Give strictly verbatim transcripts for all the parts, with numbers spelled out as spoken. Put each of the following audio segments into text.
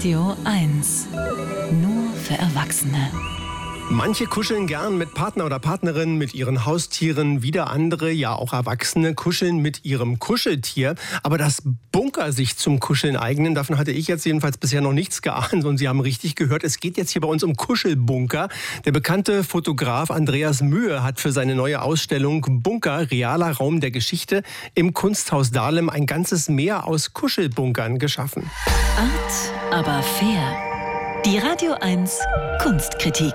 Radio eins. Nur für Erwachsene. Manche kuscheln gern mit Partner oder Partnerin, mit ihren Haustieren. Wieder andere, ja auch Erwachsene, kuscheln mit ihrem Kuscheltier. Aber dass Bunker sich zum Kuscheln eignen, davon hatte ich jetzt jedenfalls bisher noch nichts geahnt. Und Sie haben richtig gehört, es geht jetzt hier bei uns um Kuschelbunker. Der bekannte Fotograf Andreas Mühe hat für seine neue Ausstellung Bunker, realer Raum der Geschichte im Kunsthaus Dahlem ein ganzes Meer aus Kuschelbunkern geschaffen. Art, aber fair. Die Radio eins Kunstkritik.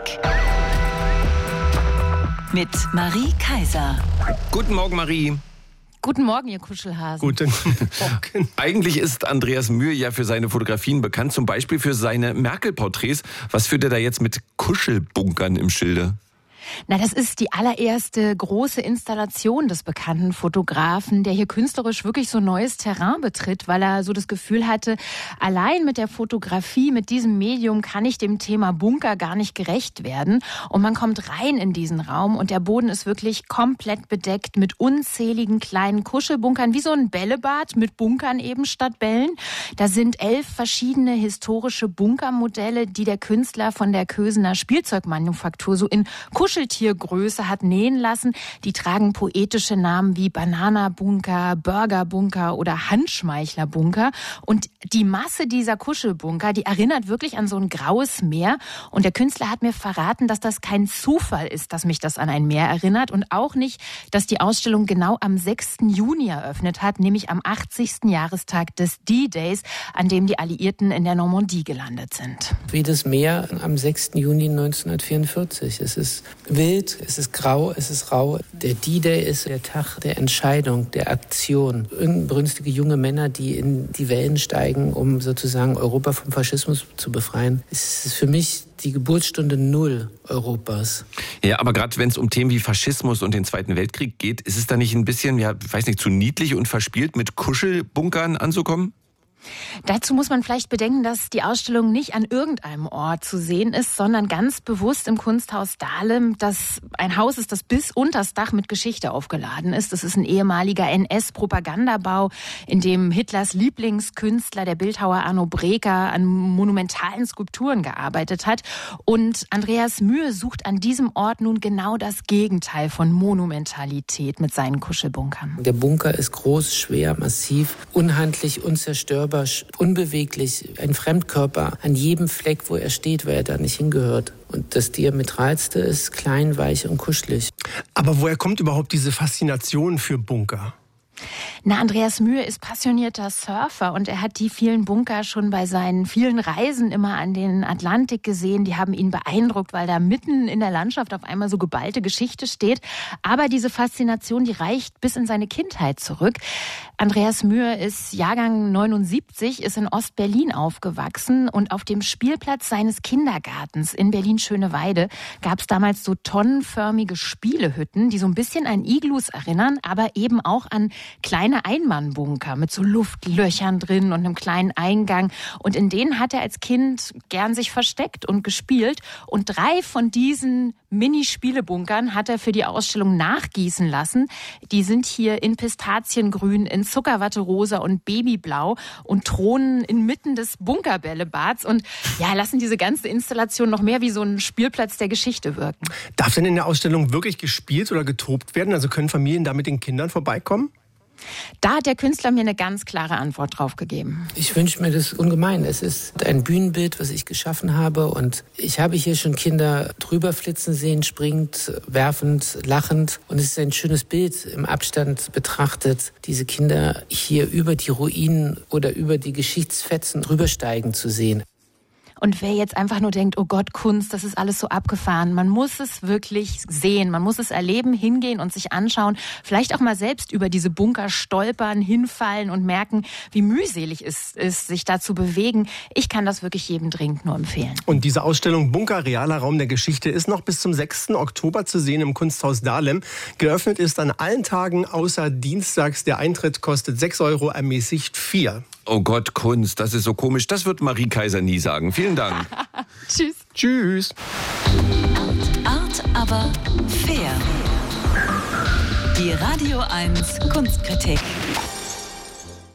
Mit Marie Kaiser. Guten Morgen, Marie. Guten Morgen, ihr Kuschelhasen. Guten Morgen. Eigentlich ist Andreas Mühe ja für seine Fotografien bekannt, zum Beispiel für seine Merkel-Porträts. Was führt er da jetzt mit Kuschelbunkern im Schilde? Na, das ist die allererste große Installation des bekannten Fotografen, der hier künstlerisch wirklich so neues Terrain betritt, weil er so das Gefühl hatte, allein mit der Fotografie, mit diesem Medium kann ich dem Thema Bunker gar nicht gerecht werden. Und man kommt rein in diesen Raum und der Boden ist wirklich komplett bedeckt mit unzähligen kleinen Kuschelbunkern, wie so ein Bällebad mit Bunkern eben statt Bällen. Da sind elf verschiedene historische Bunkermodelle, die der Künstler von der Kösener Spielzeugmanufaktur so in Kuschel Tiergröße hat nähen lassen. Die tragen poetische Namen wie Bananabunker, Burgerbunker oder Handschmeichlerbunker. Und die Masse dieser Kuschelbunker, die erinnert wirklich an so ein graues Meer. Und der Künstler hat mir verraten, dass das kein Zufall ist, dass mich das an ein Meer erinnert. Und auch nicht, dass die Ausstellung genau am sechsten Juni eröffnet hat, nämlich am achtzigsten Jahrestag des D-Days, an dem die Alliierten in der Normandie gelandet sind. Wie das Meer am sechsten Juni neunzehnhundertvierundvierzig. Es ist wild, es ist grau, es ist rau. Der D-Day ist der Tag der Entscheidung, der Aktion. Inbrünstige junge Männer, die in die Wellen steigen, um sozusagen Europa vom Faschismus zu befreien. Es ist für mich die Geburtsstunde Null Europas. Ja, aber gerade wenn es um Themen wie Faschismus und den Zweiten Weltkrieg geht, ist es da nicht ein bisschen, ja, ich weiß nicht, zu niedlich und verspielt, mit Kuschelbunkern anzukommen? Dazu muss man vielleicht bedenken, dass die Ausstellung nicht an irgendeinem Ort zu sehen ist, sondern ganz bewusst im Kunsthaus Dahlem, das ein Haus ist, das bis unters Dach mit Geschichte aufgeladen ist. Das ist ein ehemaliger N S-Propagandabau, in dem Hitlers Lieblingskünstler, der Bildhauer Arno Breker, an monumentalen Skulpturen gearbeitet hat. Und Andreas Mühe sucht an diesem Ort nun genau das Gegenteil von Monumentalität mit seinen Kuschelbunkern. Der Bunker ist groß, schwer, massiv, unhandlich, unzerstörbar, unbeweglich, ein Fremdkörper an jedem Fleck, wo er steht, weil er da nicht hingehört. Und das Diametralste ist klein, weich und kuschelig. Aber woher kommt überhaupt diese Faszination für Bunker? Na, Andreas Mühe ist passionierter Surfer und er hat die vielen Bunker schon bei seinen vielen Reisen immer an den Atlantik gesehen. Die haben ihn beeindruckt, weil da mitten in der Landschaft auf einmal so geballte Geschichte steht. Aber diese Faszination, die reicht bis in seine Kindheit zurück. Andreas Mühe ist Jahrgang neunundsiebzig, ist in Ostberlin aufgewachsen und auf dem Spielplatz seines Kindergartens in Berlin-Schöneweide gab es damals so tonnenförmige Spielehütten, die so ein bisschen an Iglus erinnern, aber eben auch an kleine Einmannbunker mit so Luftlöchern drin und einem kleinen Eingang. Und in denen hat er als Kind gern sich versteckt und gespielt. Und drei von diesen Mini-Spielebunkern hat er für die Ausstellung nachgießen lassen. Die sind hier in Pistaziengrün, in Zuckerwatterosa und Babyblau und thronen inmitten des Bunkerbällebads und ja, lassen diese ganze Installation noch mehr wie so ein Spielplatz der Geschichte wirken. Darf denn in der Ausstellung wirklich gespielt oder getobt werden? Also können Familien da mit den Kindern vorbeikommen? Da hat der Künstler mir eine ganz klare Antwort drauf gegeben. Ich wünsche mir das ungemein. Es ist ein Bühnenbild, was ich geschaffen habe. Und ich habe hier schon Kinder drüber flitzen sehen, springend, werfend, lachend. Und es ist ein schönes Bild im Abstand betrachtet, diese Kinder hier über die Ruinen oder über die Geschichtsfetzen drübersteigen zu sehen. Und wer jetzt einfach nur denkt, oh Gott, Kunst, das ist alles so abgefahren. Man muss es wirklich sehen, man muss es erleben, hingehen und sich anschauen. Vielleicht auch mal selbst über diese Bunker stolpern, hinfallen und merken, wie mühselig es ist, sich da zu bewegen. Ich kann das wirklich jedem dringend nur empfehlen. Und diese Ausstellung Bunker, realer Raum der Geschichte ist noch bis zum sechsten Oktober zu sehen im Kunsthaus Dahlem. Geöffnet ist an allen Tagen außer dienstags. Der Eintritt kostet sechs Euro, ermäßigt vier. Oh Gott, Kunst, das ist so komisch. Das wird Marie Kaiser nie sagen. Vielen Dank. Tschüss. Tschüss. Art, aber fair. Die Radio eins Kunstkritik.